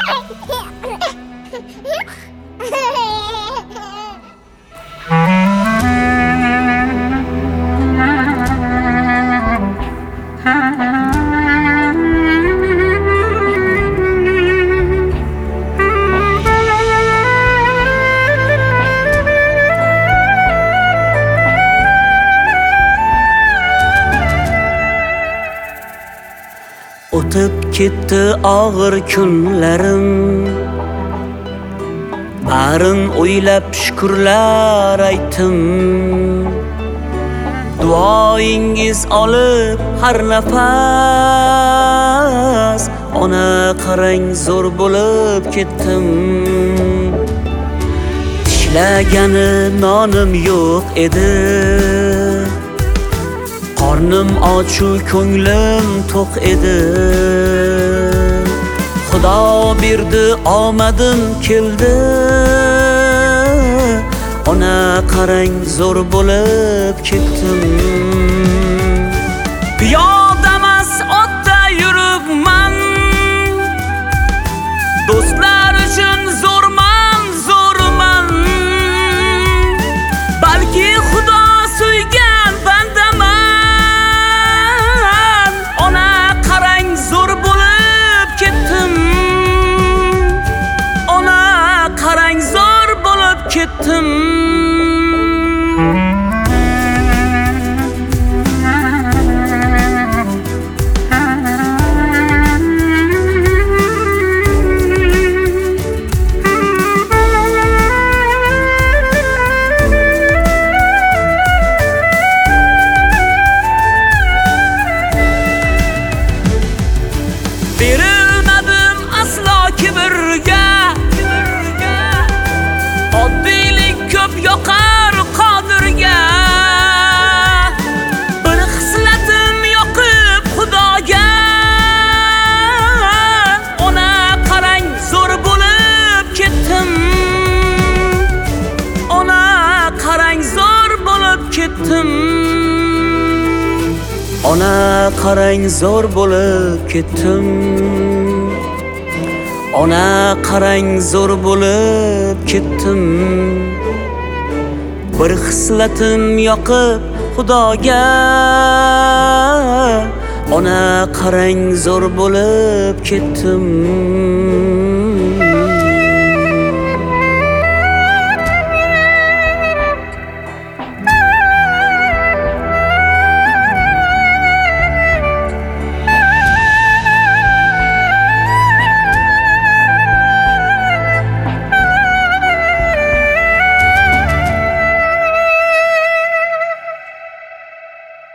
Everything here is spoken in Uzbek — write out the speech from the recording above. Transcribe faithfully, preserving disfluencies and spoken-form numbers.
O'tib ketdi og'ir kunlarim, barin o'ylab shukrlar aytdim. Duoyingiz olib har nafas, ona qarang zo'r bo'lib ketdim. Tishlagani nonim yo'q edi, qornim ochu ko'nglim to'q edi. Xudo berdi omadim keldi, ona qarang zo'r bo'lib ketdim. Piyodamas otda yuribman, do'stlar uchun zo'rman, zo'rman. Balki Xudo suygan bandaman, ona qarang zo'r bo'lib ketdim. Ona qarang zo'r bo'lib ketdim. Berilmadim aslo kibrga, oddiylik ko'p yoqar Qodirga. Bir xislatim yoqib Xudoga, ona qarang zo'r bo'lib ketdim. Ona qarang zo'r bo'lib ketdim. Ona qarang zo'r bo'lib ketdim. Ona qarang zo'r bo'lib ketdim. Bir xislatim yoqib Xudoga, ona qarang zo'r bo'lib ketdim.